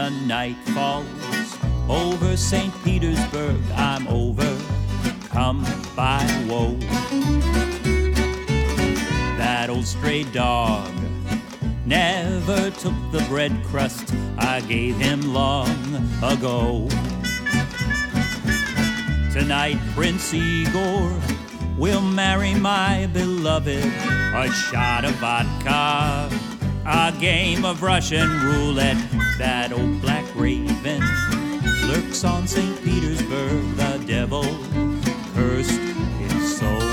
the night falls over St. Petersburg, I'm overcome by woe. That old stray dog never took the bread crust I gave him long ago. Tonight Prince Igor will marry my beloved. A shot of vodka, a game of Russian roulette. That old black raven lurks on St. Petersburg. The devil cursed his soul.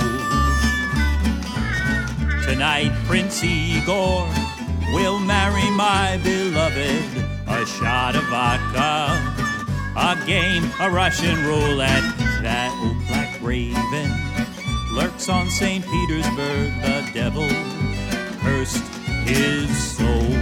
Tonight Prince Igor will marry my beloved. A shot of vodka, a game of Russian roulette. That old black raven lurks on St. Petersburg. The devil cursed his soul.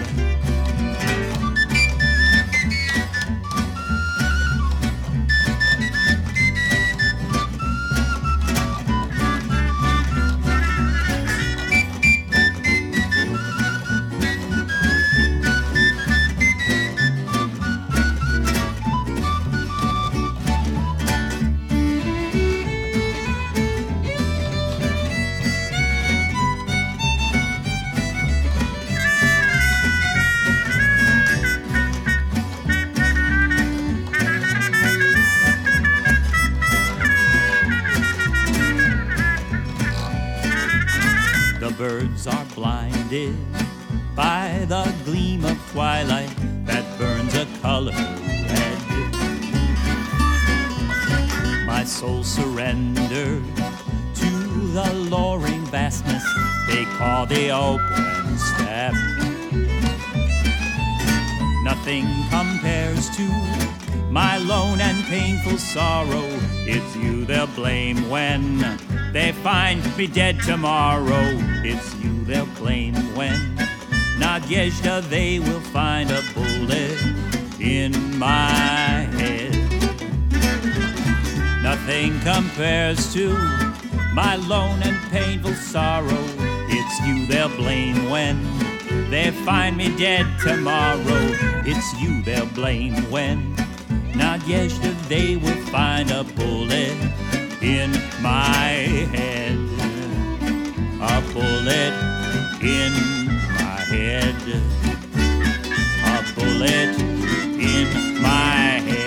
The birds are blinded by the gleam of twilight that burns a color red. My soul surrendered to the luring vastness they call the open steppe. Nothing compares to my lone and painful sorrow. It's you they'll blame when they find me dead tomorrow. It's you they'll blame when Nadezhda they will find a bullet in my head. Nothing compares to my lone and painful sorrow. It's you they'll blame when they find me dead tomorrow. It's you they'll blame when Nadezhda they will find a bullet in my head. A bullet in my head. A bullet in my head.